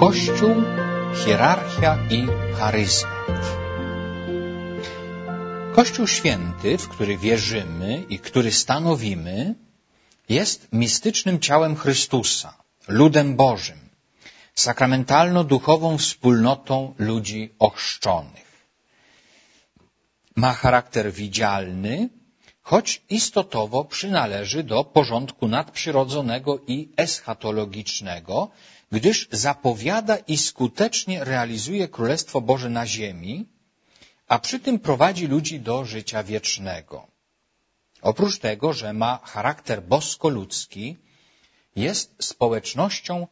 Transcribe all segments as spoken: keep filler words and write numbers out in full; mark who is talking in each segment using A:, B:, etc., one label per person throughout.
A: Kościół, hierarchia i charyzmat. Kościół święty, w który wierzymy i który stanowimy, jest mistycznym ciałem Chrystusa, ludem Bożym, sakramentalno-duchową wspólnotą ludzi ochrzczonych. Ma charakter widzialny, choć istotowo przynależy do porządku nadprzyrodzonego i eschatologicznego, gdyż zapowiada i skutecznie realizuje Królestwo Boże na ziemi, a przy tym prowadzi ludzi do życia wiecznego. Oprócz tego, że ma charakter bosko-ludzki, jest społecznością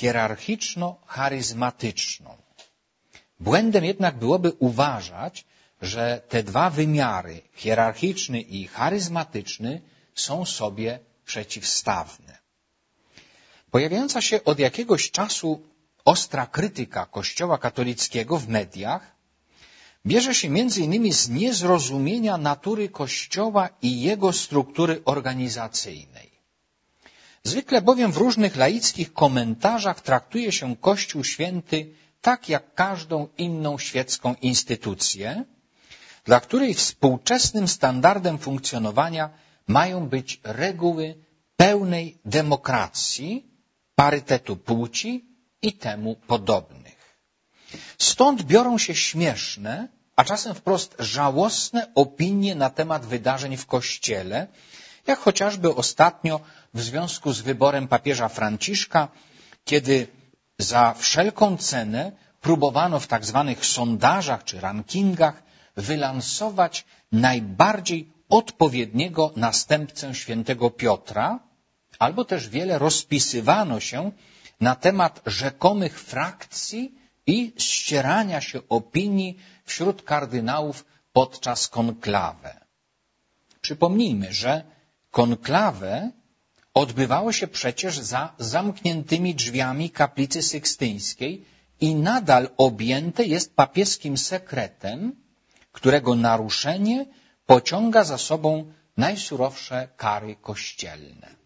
A: hierarchiczno-charyzmatyczną. Błędem jednak byłoby uważać, że te dwa wymiary, hierarchiczny i charyzmatyczny, są sobie przeciwstawne. Pojawiająca się od jakiegoś czasu ostra krytyka Kościoła katolickiego w mediach bierze się między innymi z niezrozumienia natury Kościoła i jego struktury organizacyjnej. Zwykle bowiem w różnych laickich komentarzach traktuje się Kościół święty tak jak każdą inną świecką instytucję, dla której współczesnym standardem funkcjonowania mają być reguły pełnej demokracji, parytetu płci i temu podobnych. Stąd biorą się śmieszne, a czasem wprost żałosne opinie na temat wydarzeń w Kościele, jak chociażby ostatnio w związku z wyborem papieża Franciszka, kiedy za wszelką cenę próbowano w tak zwanych sondażach czy rankingach wylansować najbardziej odpowiedniego następcę świętego Piotra, albo też wiele rozpisywano się na temat rzekomych frakcji i ścierania się opinii wśród kardynałów podczas konklawę. Przypomnijmy, że konklawę odbywało się przecież za zamkniętymi drzwiami kaplicy sykstyńskiej i nadal objęte jest papieskim sekretem, którego naruszenie pociąga za sobą najsurowsze kary kościelne.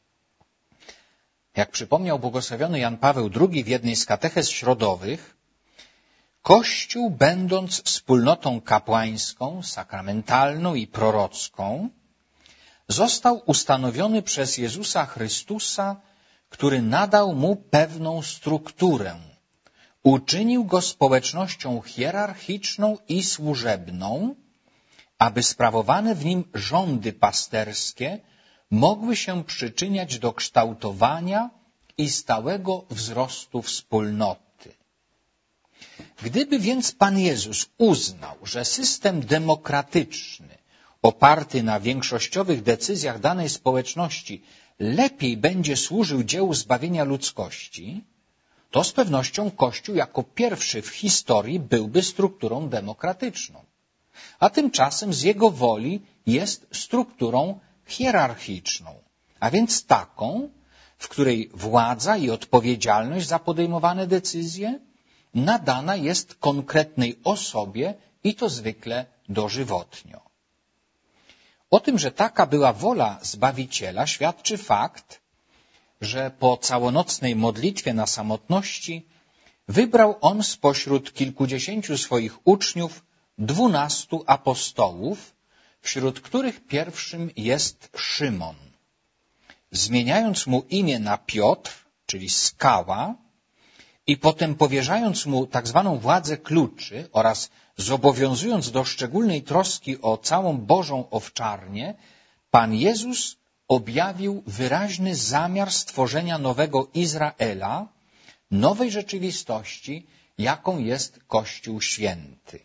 A: Jak przypomniał błogosławiony Jan Paweł drugi w jednej z katechez środowych, Kościół, będąc wspólnotą kapłańską, sakramentalną i prorocką, został ustanowiony przez Jezusa Chrystusa, który nadał mu pewną strukturę. Uczynił go społecznością hierarchiczną i służebną, aby sprawowane w nim rządy pasterskie mogły się przyczyniać do kształtowania i stałego wzrostu wspólnoty. Gdyby więc Pan Jezus uznał, że system demokratyczny oparty na większościowych decyzjach danej społeczności lepiej będzie służył dziełu zbawienia ludzkości, to z pewnością Kościół jako pierwszy w historii byłby strukturą demokratyczną. A tymczasem z jego woli jest strukturą hierarchiczną, a więc taką, w której władza i odpowiedzialność za podejmowane decyzje nadana jest konkretnej osobie i to zwykle dożywotnio. O tym, że taka była wola Zbawiciela, świadczy fakt, że po całonocnej modlitwie na samotności wybrał on spośród kilkudziesięciu swoich uczniów dwunastu apostołów, wśród których pierwszym jest Szymon. Zmieniając mu imię na Piotr, czyli skała, i potem powierzając mu tak zwaną władzę kluczy oraz zobowiązując do szczególnej troski o całą Bożą owczarnię, Pan Jezus objawił wyraźny zamiar stworzenia nowego Izraela, nowej rzeczywistości, jaką jest Kościół Święty.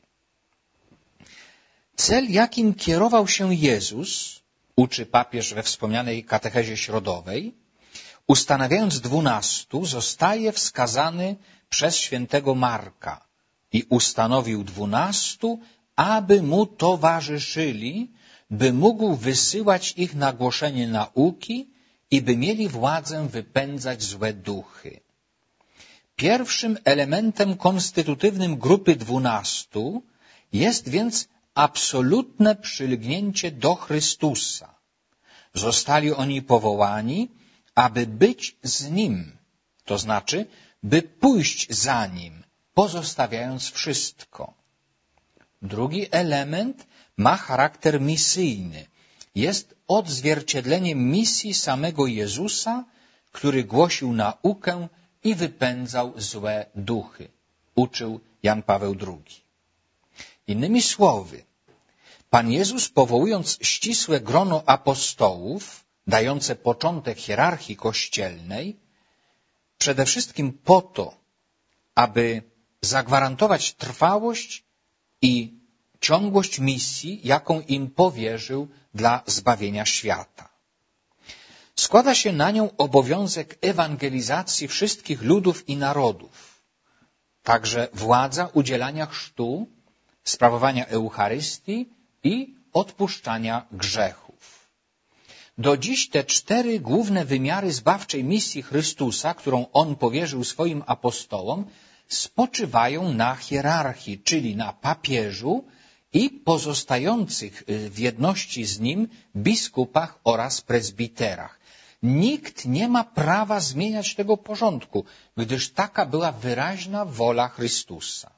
A: Cel, jakim kierował się Jezus, uczy papież we wspomnianej katechezie środowej, ustanawiając dwunastu, zostaje wskazany przez świętego Marka i ustanowił dwunastu, aby mu towarzyszyli, by mógł wysyłać ich na głoszenie nauki i by mieli władzę wypędzać złe duchy. Pierwszym elementem konstytutywnym grupy dwunastu jest więc absolutne przylgnięcie do Chrystusa. Zostali oni powołani, aby być z Nim, to znaczy by pójść za Nim, pozostawiając wszystko. Drugi element ma charakter misyjny. Jest odzwierciedleniem misji samego Jezusa, który głosił naukę i wypędzał złe duchy. Uczył Jan Paweł drugi. Innymi słowy, Pan Jezus, powołując ścisłe grono apostołów, dające początek hierarchii kościelnej, przede wszystkim po to, aby zagwarantować trwałość i ciągłość misji, jaką im powierzył dla zbawienia świata. Składa się na nią obowiązek ewangelizacji wszystkich ludów i narodów, także władza udzielania chrztu, sprawowania Eucharystii i odpuszczania grzechów. Do dziś te cztery główne wymiary zbawczej misji Chrystusa, którą On powierzył swoim apostołom, spoczywają na hierarchii, czyli na papieżu i pozostających w jedności z nim biskupach oraz prezbiterach. Nikt nie ma prawa zmieniać tego porządku, gdyż taka była wyraźna wola Chrystusa.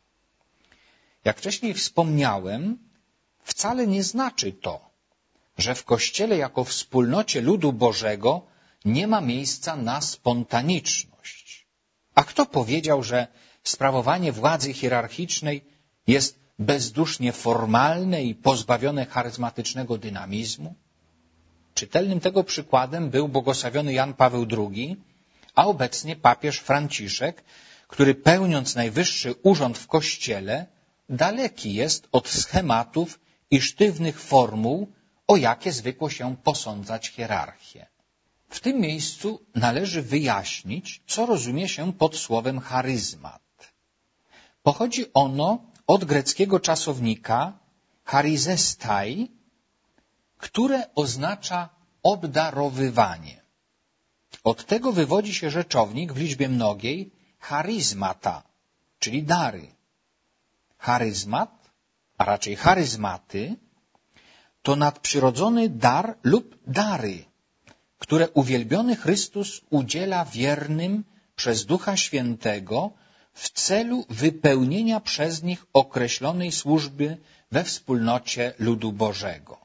A: Jak wcześniej wspomniałem, wcale nie znaczy to, że w Kościele jako wspólnocie ludu Bożego nie ma miejsca na spontaniczność. A kto powiedział, że sprawowanie władzy hierarchicznej jest bezdusznie formalne i pozbawione charyzmatycznego dynamizmu? Czytelnym tego przykładem był błogosławiony Jan Paweł drugi, a obecnie papież Franciszek, który pełniąc najwyższy urząd w Kościele, daleki jest od schematów i sztywnych formuł, o jakie zwykło się posądzać hierarchię. W tym miejscu należy wyjaśnić, co rozumie się pod słowem charyzmat. Pochodzi ono od greckiego czasownika charizestai, które oznacza obdarowywanie. Od tego wywodzi się rzeczownik w liczbie mnogiej charizmata, czyli dary. Charyzmat, a raczej charyzmaty, to nadprzyrodzony dar lub dary, które uwielbiony Chrystus udziela wiernym przez Ducha Świętego w celu wypełnienia przez nich określonej służby we wspólnocie ludu Bożego.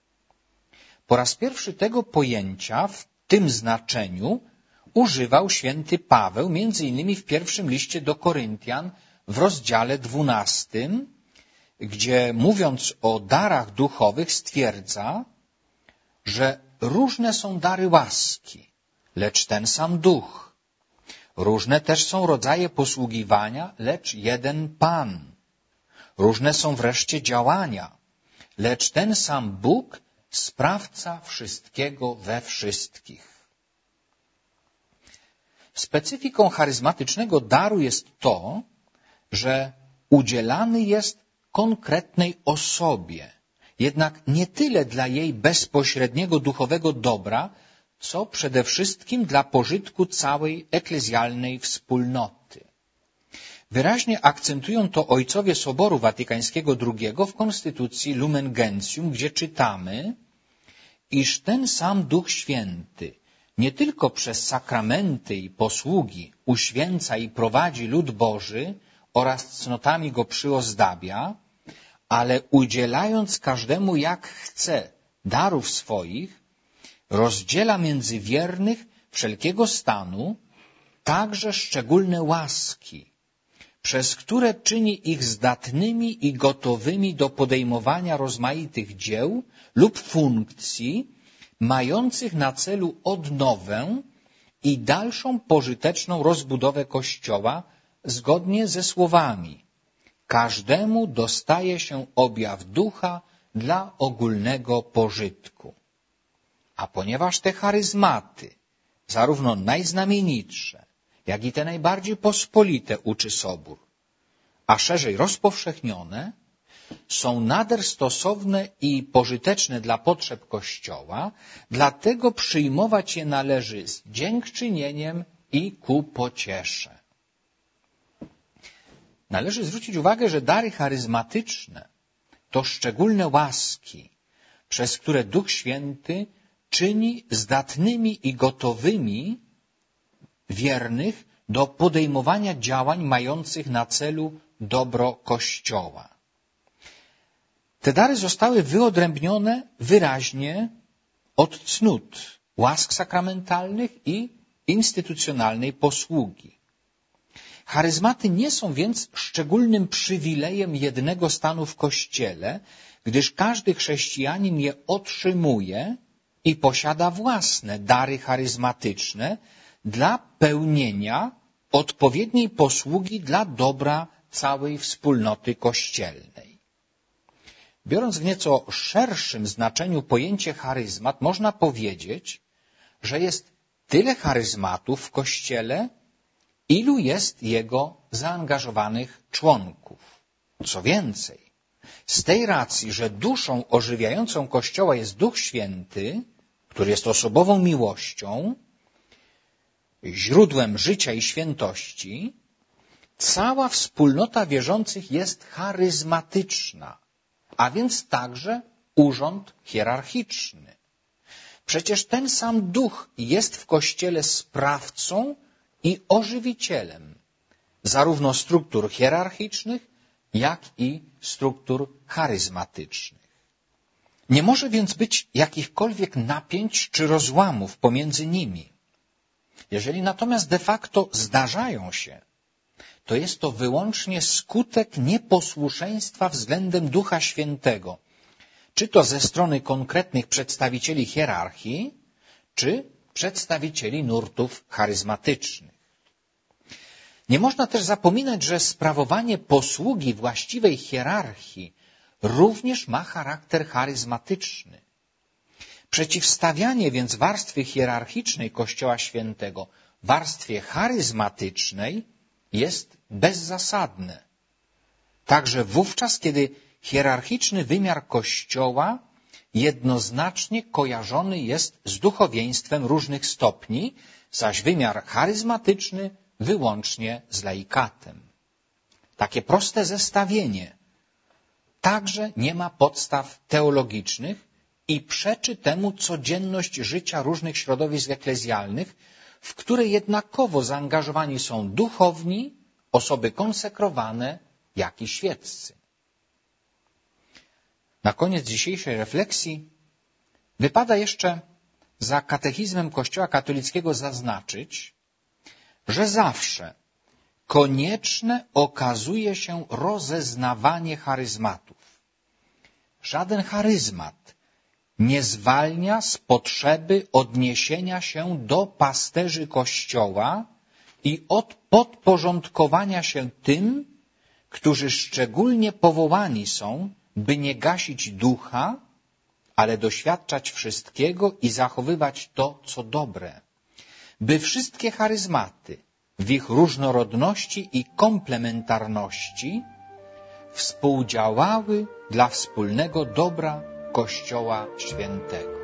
A: Po raz pierwszy tego pojęcia w tym znaczeniu używał święty Paweł, między innymi w pierwszym liście do Koryntian w rozdziale dwunastym, gdzie mówiąc o darach duchowych stwierdza, że różne są dary łaski, lecz ten sam Duch. Różne też są rodzaje posługiwania, lecz jeden Pan. Różne są wreszcie działania, lecz ten sam Bóg, sprawca wszystkiego we wszystkich. Specyfiką charyzmatycznego daru jest to, że udzielany jest konkretnej osobie, jednak nie tyle dla jej bezpośredniego duchowego dobra, co przede wszystkim dla pożytku całej eklezjalnej wspólnoty. Wyraźnie akcentują to ojcowie Soboru Watykańskiego drugiego w konstytucji Lumen Gentium, gdzie czytamy, iż ten sam Duch Święty nie tylko przez sakramenty i posługi uświęca i prowadzi lud Boży oraz cnotami go przyozdabia, ale udzielając każdemu jak chce darów swoich, rozdziela między wiernych wszelkiego stanu także szczególne łaski, przez które czyni ich zdatnymi i gotowymi do podejmowania rozmaitych dzieł lub funkcji, mających na celu odnowę i dalszą pożyteczną rozbudowę Kościoła zgodnie ze słowami: każdemu dostaje się objaw ducha dla ogólnego pożytku. A ponieważ te charyzmaty, zarówno najznamienitsze, jak i te najbardziej pospolite, uczy Sobór, a szerzej rozpowszechnione, są nader stosowne i pożyteczne dla potrzeb Kościoła, dlatego przyjmować je należy z dziękczynieniem i ku pociesze. Należy zwrócić uwagę, że dary charyzmatyczne to szczególne łaski, przez które Duch Święty czyni zdatnymi i gotowymi wiernych do podejmowania działań mających na celu dobro Kościoła. Te dary zostały wyodrębnione wyraźnie od cnót, łask sakramentalnych i instytucjonalnej posługi. Charyzmaty nie są więc szczególnym przywilejem jednego stanu w Kościele, gdyż każdy chrześcijanin je otrzymuje i posiada własne dary charyzmatyczne dla pełnienia odpowiedniej posługi dla dobra całej wspólnoty kościelnej. Biorąc w nieco szerszym znaczeniu pojęcie charyzmat, można powiedzieć, że jest tyle charyzmatów w Kościele, ilu jest jego zaangażowanych członków. Co więcej, z tej racji, że duszą ożywiającą Kościoła jest Duch Święty, który jest osobową miłością, źródłem życia i świętości, cała wspólnota wierzących jest charyzmatyczna, a więc także urząd hierarchiczny. Przecież ten sam Duch jest w Kościele sprawcą i ożywicielem zarówno struktur hierarchicznych, jak i struktur charyzmatycznych. Nie może więc być jakichkolwiek napięć czy rozłamów pomiędzy nimi. Jeżeli natomiast de facto zdarzają się, to jest to wyłącznie skutek nieposłuszeństwa względem Ducha Świętego, czy to ze strony konkretnych przedstawicieli hierarchii, czy przedstawicieli nurtów charyzmatycznych. Nie można też zapominać, że sprawowanie posługi właściwej hierarchii również ma charakter charyzmatyczny. Przeciwstawianie więc warstwy hierarchicznej Kościoła Świętego warstwie charyzmatycznej jest bezzasadne. Także wówczas, kiedy hierarchiczny wymiar Kościoła jednoznacznie kojarzony jest z duchowieństwem różnych stopni, zaś wymiar charyzmatyczny wyłącznie z laikatem. Takie proste zestawienie także nie ma podstaw teologicznych i przeczy temu codzienność życia różnych środowisk eklezjalnych, w które jednakowo zaangażowani są duchowni, osoby konsekrowane, jak i świeccy. Na koniec dzisiejszej refleksji wypada jeszcze za katechizmem Kościoła katolickiego zaznaczyć, że zawsze konieczne okazuje się rozeznawanie charyzmatów. Żaden charyzmat nie zwalnia z potrzeby odniesienia się do pasterzy Kościoła i od podporządkowania się tym, którzy szczególnie powołani są, by nie gasić ducha, ale doświadczać wszystkiego i zachowywać to, co dobre. By wszystkie charyzmaty w ich różnorodności i komplementarności współdziałały dla wspólnego dobra Kościoła Świętego.